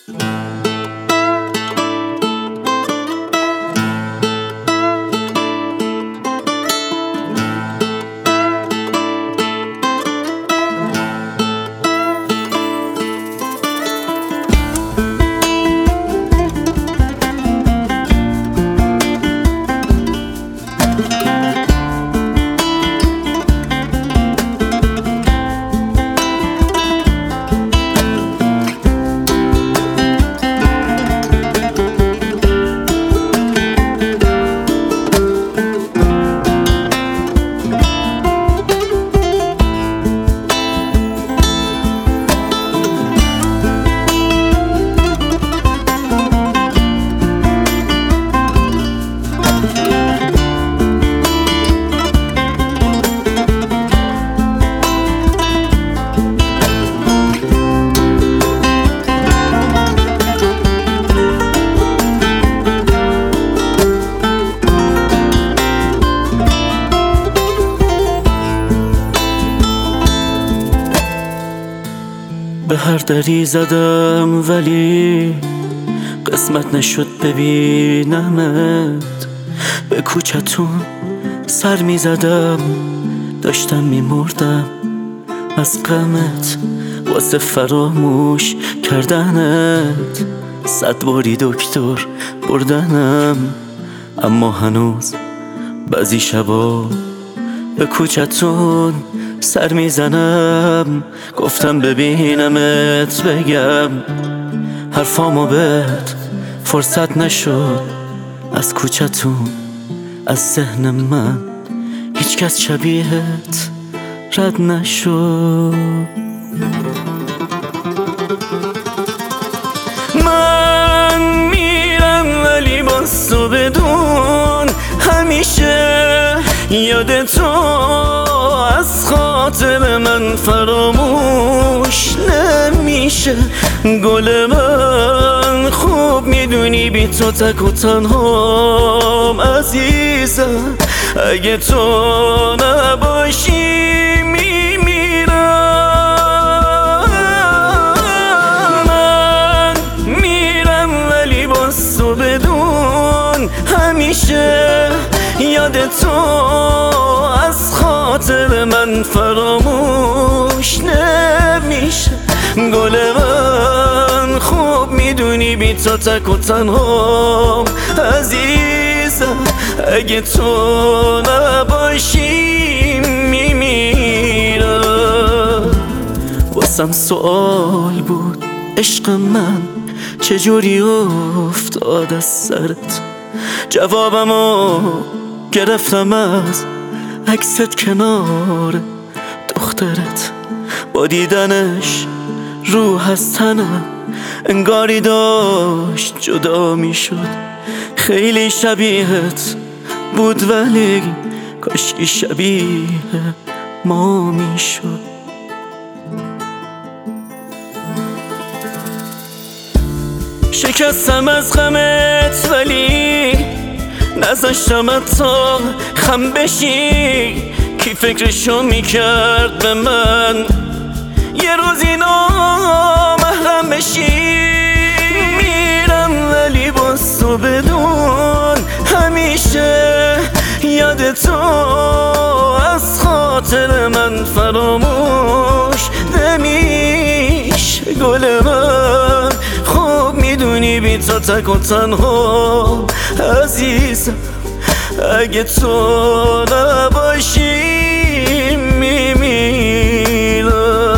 به هر دری زدم ولی قسمت نشد ببینمت. به کوچتون سر می زدم، داشتم می مردم از غمت، واسه فراموش کردنت. 100 باری دکتر بردنم، اما هنوز بعضی شبا به کوچتون سر میزنم. گفتم ببینمت بگم حرفامو بهت فرصت نشد. از کوچتون از ذهن من هیچ کس شبیهت رد نشد. من میرم ولی باز تو بدون همیشه یاد تو از خاطر من فراموش نمیشه. گل من خوب میدونی بی تو تک و تنهام عزیزم. اگه تو نباشی میمیرم. من میرم ولی باز تو بدون همیشه یاد تو از خاطر من فراموش نمیشه. گل من خوب میدونی بی تو تک و تنهام عزیزم. اگه تو نباشی میمیرم. واسم سوال بود عشق من چجوری افتاد از سرت. جوابمو گرفتم از عکست کنار دخترت. با دیدنش روح از تنم انگاری داشت جدا می شد. خیلی شبیهت بود ولی کاشکی شبیه ما می شد. شکستم از غمت ولی نذاشتم تا خم بشی. کی فکرشو میکرد به من یه روزی نامحرم بشی. میرم ولی باز تو بدون همیشه یاد تو از خاطر من فراموش نمیشه. گل من خوب میدونی بی تو تک و تنها عزیزم. اگه تو نباشی میمیرم.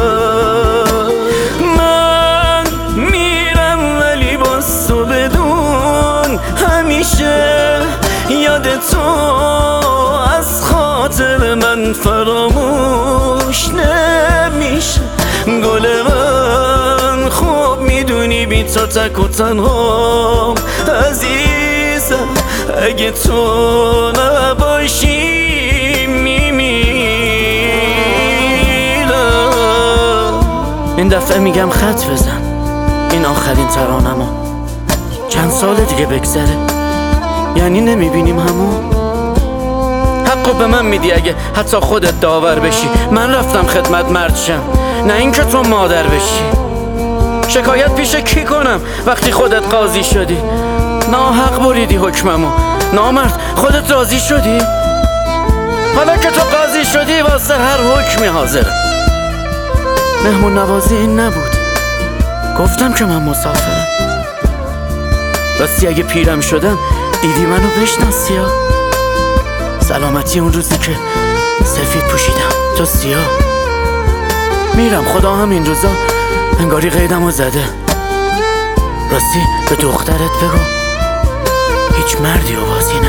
من میرم ولی باز تو بدون همیشه یاد تو از خاطر من فراموش نمیشه. گل من خوب میدونی بی تو تک و تنهام عزیزم. اگه تو نباشی میمیرم. این دفعه میگم خط بزن، این آخرین ترانمو. چند سال دیگه بگذره یعنی نمیبینیم همون. حقو به من میدی اگه حتی خودت داور بشی. من رفتم خدمت مرد شم، نه این که تو مادر بشی. شکایت پیش کی کنم وقتی خودت قاضی شدی؟ ناحق بریدی حکممو. نامرد خودت راضی شدی؟ حالا که تو قاضی شدی واسه هر حکمی حاضرم. مهمون نوازی این نبود، گفتم که من مسافرم. راستی اگه پیرم شدم دیدی منو بشناسی ها؟ سلامتی اون روزی که سفید پوشیدم تو سیاه. میرم خدا هم این روزا انگاری قیدمو زده. راستی به دخترت بگو هیچ مردی و بازی